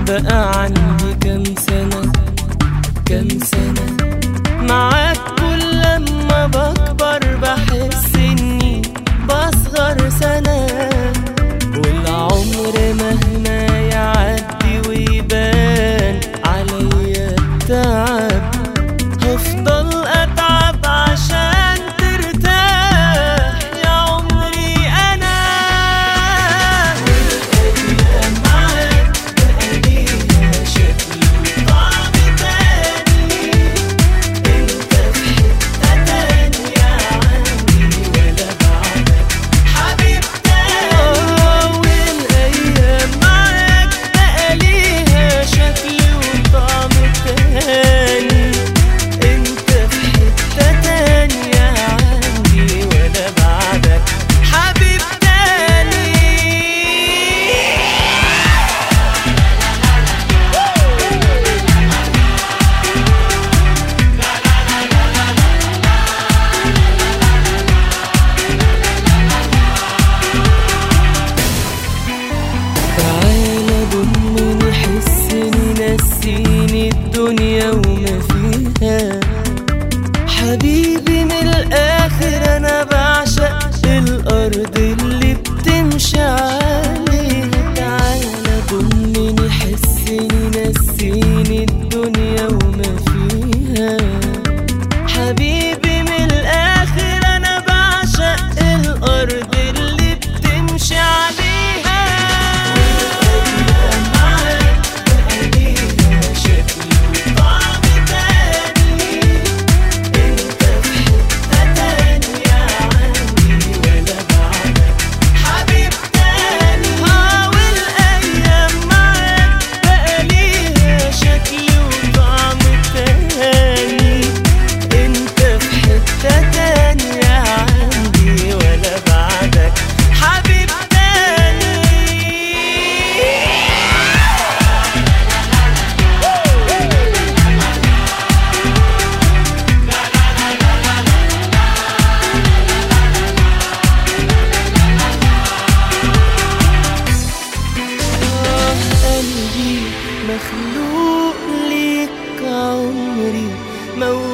بقى عندي كام سنة معاك، كل لما بكبر بحس اني بصغر سنة، والعمر مهما يعدي ويبان عليا التعب هفضل اتعب عشان ترتاح يا عمري انا. والايام معاك بقى ليها شكل وطعم تاني، انت في حتة تانية عندي ولا بعدك حبيب تاني. والايام معاك بقى ليها شكل وطعم تاني، انت في حتة تانية عندي ولا بعدك حبيب تاني. تعالى ضمني حسني نسيني الدنيا وما فيها، حبيبي من الآخر أنا بعشق الأرض اللي بتمشي عليها. تعالى ضمني حسني نسيني الدنيا وما فيها، حبيبي من الآخر أنا بعشق الأرض اللي بتمشي عليها. والأيام معاك بقى ليها شكل وطعم تاني، انت في حتة تانية عندي ولا بعدك حبيب تاني. والايام معاك بقى ليها شكل وطعم تاني، انت في حتة تانية عندي ولا بعدك حبيب تاني. قلبي مخلوق ليك عمري